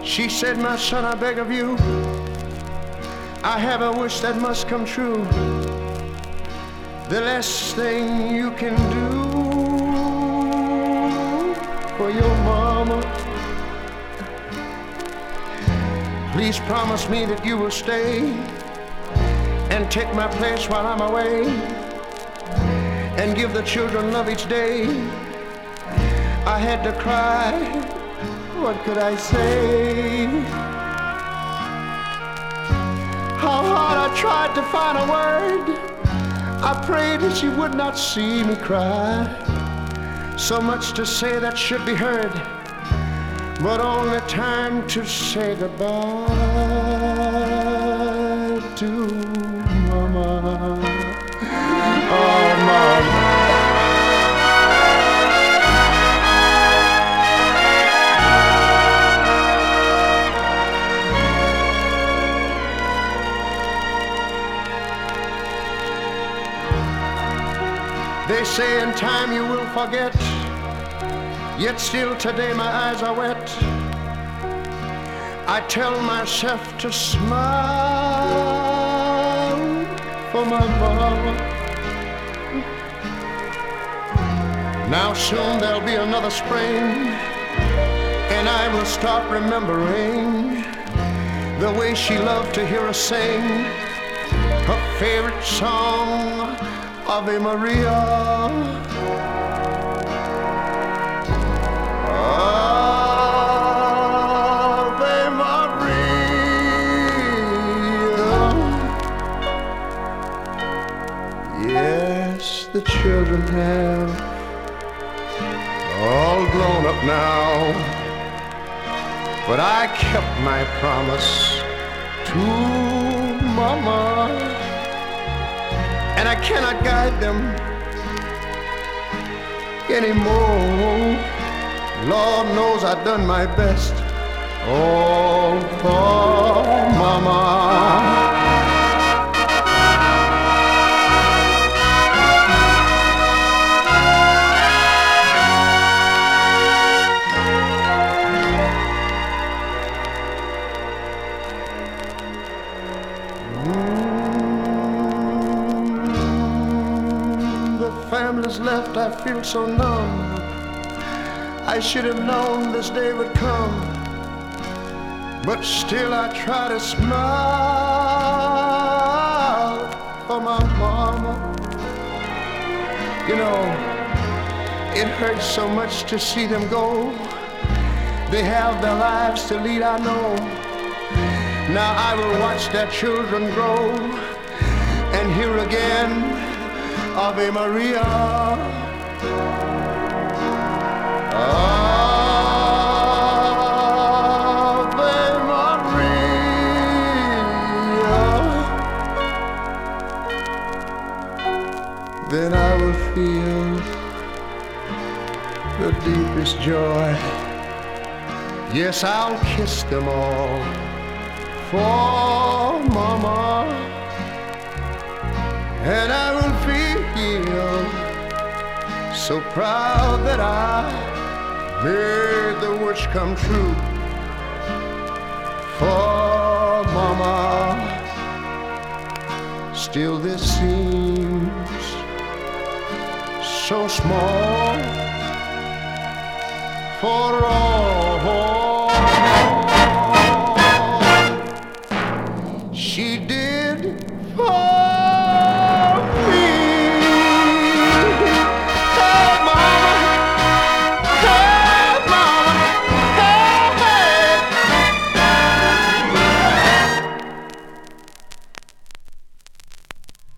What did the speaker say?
She said, my son, I beg of you, I have a wish that must come true. The last thing you can do for your mama, please promise me that you will stay and take my place while I'm away and give the children love each day. I had to cry, what could I say? How hard I tried to find a word. I prayed that she would not see me cry. So much to say that should be heard, but only time to say goodbye to Mama. Oh, Mama. They say in time you will forget, yet still today my eyes are wet. I tell myself to smile for my mama. Now soon there'll be another spring, and I will start remembering the way she loved to hear us sing her favorite song, Ave Maria. Ave Maria. Yes, the children have all grown up now, but I kept my promise to Mama, and I cannot guide them anymore. Lord knows I've done my best, all for Mama. Family's left, I feel so numb. I should have known this day would come, but still I try to smile for my mama. You know, it hurts so much to see them go. They have their lives to lead, I know. Now I will watch their children grow and hear again Ave Maria. Ave Maria. Then I will feel the deepest joy. Yes, I'll kiss them all for Mama, and I will feel so proud that I made the wish come true for Mama. Still this seems so small for all